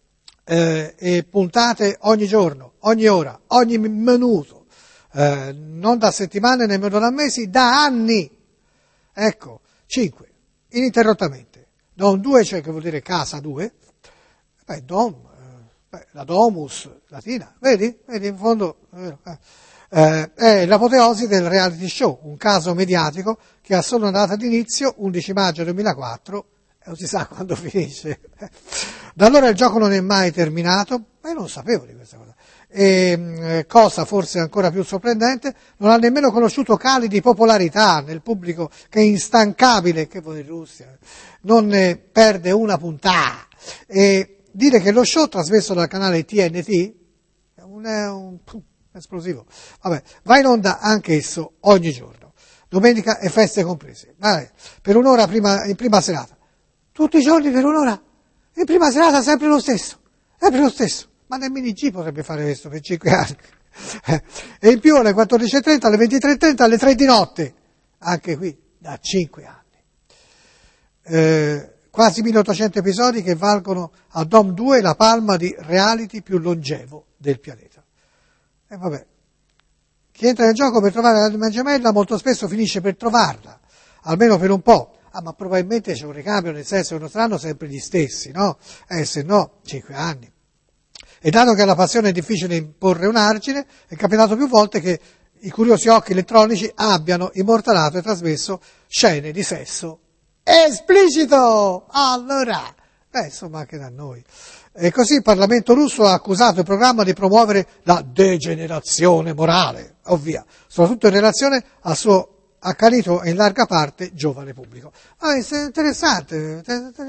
e puntate ogni giorno, ogni ora, ogni minuto, non da settimane nemmeno da mesi, da anni. Ecco, 5, ininterrottamente. Dom 2, cioè che vuol dire casa 2, Dom, la domus latina, vedi in fondo, è l'apoteosi del reality show, un caso mediatico che ha solo una data d'inizio, 11 maggio 2004, e non si sa quando finisce. Da allora il gioco non è mai terminato, ma io non sapevo di questa cosa. E cosa forse ancora più sorprendente, non ha nemmeno conosciuto cali di popolarità nel pubblico che è instancabile, che vuole in Russia, non ne perde una puntata. E dire che lo show trasmesso dal canale TNT è un esplosivo. Vabbè, va in onda anche esso ogni giorno, domenica e feste comprese. Vabbè, per un'ora in prima serata. Tutti i giorni per un'ora? In prima serata sempre lo stesso. Ma nel mini-G potrebbe fare questo per 5 anni. E in più alle 14.30, alle 23.30, alle 3 di notte. Anche qui, da 5 anni. Quasi 1800 episodi che valgono a Dom 2 la palma di reality più longevo del pianeta. E vabbè, chi entra nel gioco per trovare l'anima gemella molto spesso finisce per trovarla, almeno per un po'. Ma probabilmente c'è un ricambio, nel senso che non saranno sempre gli stessi, no? Se no, 5 anni. E dato che alla passione è difficile imporre un argine, è capitato più volte che i curiosi occhi elettronici abbiano immortalato e trasmesso scene di sesso esplicito. Allora, insomma anche da noi. E così il Parlamento russo ha accusato il programma di promuovere la degenerazione morale, ovvia, soprattutto in relazione al suo accanito e in larga parte giovane pubblico. È interessante,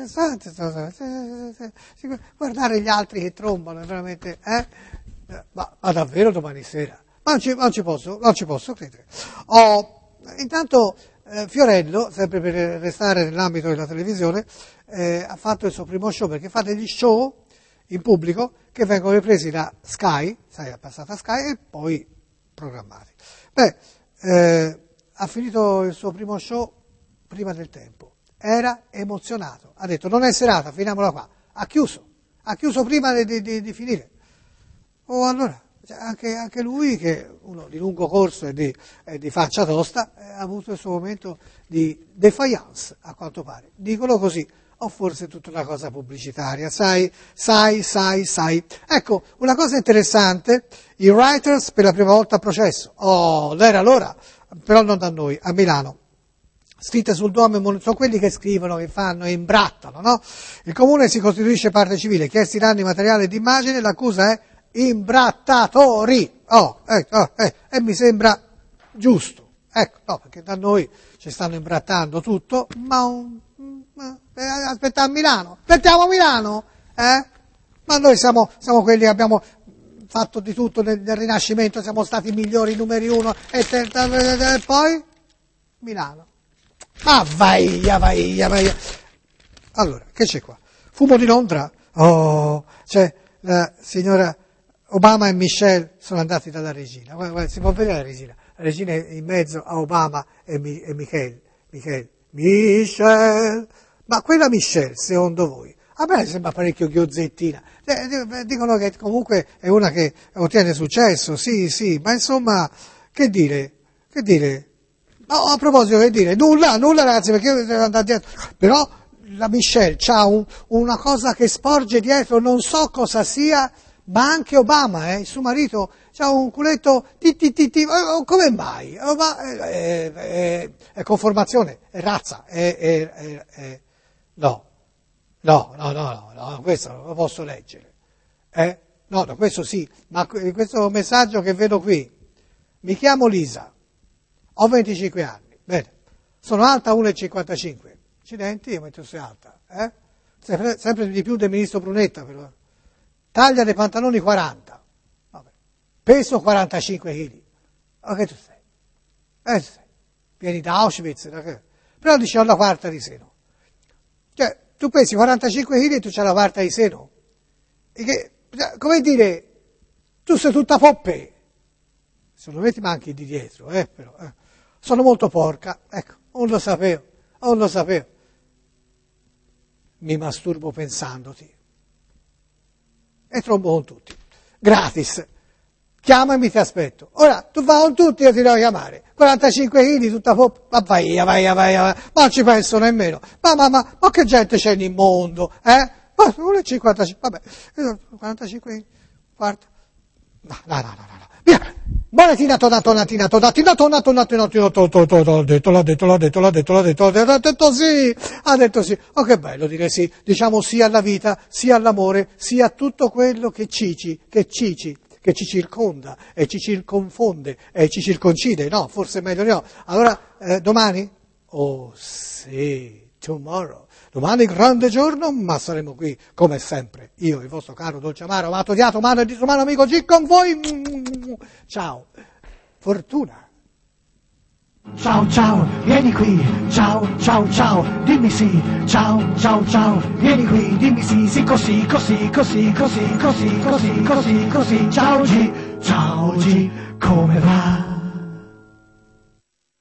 guardare gli altri che trombano, è veramente, ma davvero domani sera? Ma non ci posso credere. Intanto Fiorello, sempre per restare nell'ambito della televisione, ha fatto il suo primo show, perché fa degli show in pubblico che vengono ripresi da Sky, è passata a Sky, e poi programmati. Ha finito il suo primo show prima del tempo, era emozionato, ha detto non è serata, finiamola qua, ha chiuso prima di finire. Allora, anche lui, che uno di lungo corso e di faccia tosta, ha avuto il suo momento di défaillance, a quanto pare, dicono così, o forse tutta una cosa pubblicitaria, sai. Ecco, una cosa interessante, i writers per la prima volta a processo, l'era allora, però non da noi, a Milano. Scritte sul Duomo, sono quelli che scrivono, che fanno e imbrattano, no? Il comune si costituisce parte civile, chiesti danni materiali ed immagine, l'accusa è imbrattatori. E mi sembra giusto. Ecco, no, perché da noi ci stanno imbrattando tutto, ma aspettiamo Milano, Ma noi siamo quelli che abbiamo fatto di tutto nel Rinascimento, siamo stati i migliori, numeri 1, e poi Milano. Ma vai. Allora, che c'è qua? Fumo di Londra? Oh, cioè, la signora Obama e Michelle sono andati dalla regina. Guarda, si può vedere la regina. La regina è in mezzo a Obama e Michelle. Michelle. Ma quella Michelle, secondo voi? A me sembra parecchio ghiozzettina. Dicono che comunque è una che ottiene successo, sì, ma insomma, che dire? No, a proposito, che dire? Nulla ragazzi, perché io devo andare dietro. Però la Michelle c'ha una cosa che sporge dietro, non so cosa sia, ma anche Obama, il suo marito, c'ha un culetto come mai? È conformazione, è razza, no, questo non lo posso leggere. No, questo sì, ma questo messaggio che vedo qui, mi chiamo Lisa, ho 25 anni, bene, sono alta 1,55, accidenti, io metto sei alta, sempre di più del ministro Brunetta, però. Taglia dei pantaloni 40, vabbè. Peso 45 kg, ma che tu sei? Vieni da Auschwitz, però dici ho la quarta di seno, cioè tu pesi 45 kg e tu c'hai la quarta di seno, come dire, tu sei tutta poppe, se lo metti manchi di dietro, però, sono molto porca, ecco, non lo sapevo, mi masturbo pensandoti. E trombo con tutti, gratis, chiamami, ti aspetto. Ora, tu vai con tutti, io ti devo chiamare, 45 kg, tutta poppa, vai, ma non ci penso nemmeno, ma che gente c'è nel mondo, Ma 1,55, vabbè, 45 kg, quarta, no, via, buona tina, tona, ha detto sì, oh che bello dire sì, diciamo sì alla vita, sì all'amore, sì a tutto quello che ci circonda, e ci circonfonde, e ci circoncide, no, forse meglio no. Allora, domani? Oh sì, tomorrow. Domani grande giorno, ma saremo qui come sempre. Io, il vostro caro dolce amaro, amato, odiato, umano e disumano amico G con voi. Ciao. Fortuna. Ciao, vieni qui, ciao, dimmi sì, ciao, vieni qui, dimmi sì, così, ciao G, come va?